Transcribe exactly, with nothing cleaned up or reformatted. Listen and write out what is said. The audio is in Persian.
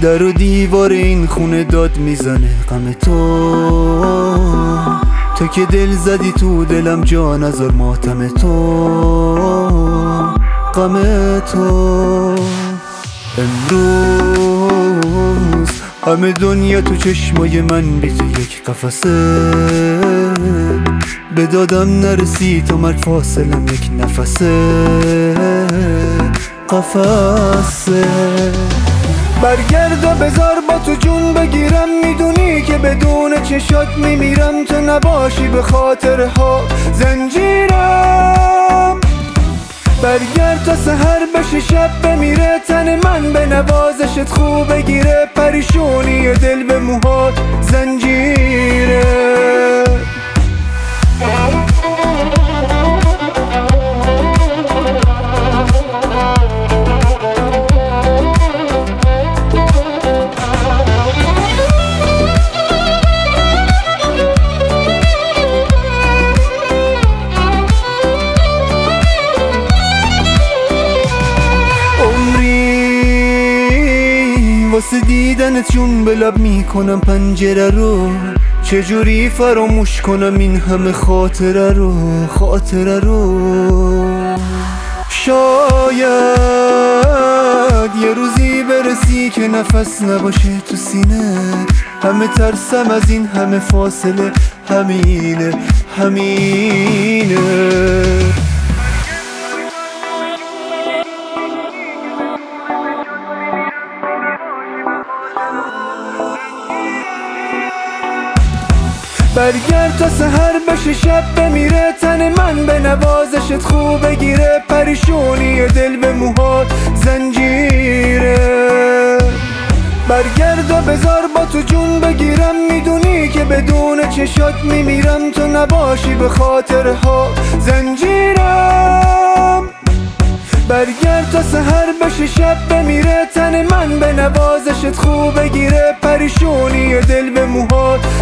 در و دیوار این خونه داد میزنه غم تو، تو که دل زدی تو دلم جا نذار ماتم تو، غم تو. امروز همه دنیا تو چشمای من بی تو یک قفسه، به دادم نرسی تو مرگ فاصلم یک نفسه، قفسه. برگرد و بذار با تو جون بگیرم، میدونی که بدون چشات میمیرم، تو نباشی به خاطرها زنجیرم. برگرد تا سحر بشه شب بمیره تن من، به نوازشت خوب بگیره پریشونی دل به موهات زنجیره. واسه دیدنت جون به لب میکنم پنجره رو، چجوری فراموش کنم این همه خاطره رو، خاطره رو. شاید یه روزی برسی که نفس نباشه تو سینه، همه ترسم از این همه فاصله، همینه همینه. برگرد تا سحر بشه شب بمیره تن من، به نوازشت خوب بگیره پریشونی دل به موهات زنجیره. برگرد و بذار با تو جون بگیرم، میدونی که بدون چشات میمیرم، تو نباشی به خاطرها زنجیرم. برگرد تا سحر بشه شب بمیره تن من، به نوازشت خوب بگیره پریشونی دل به موهات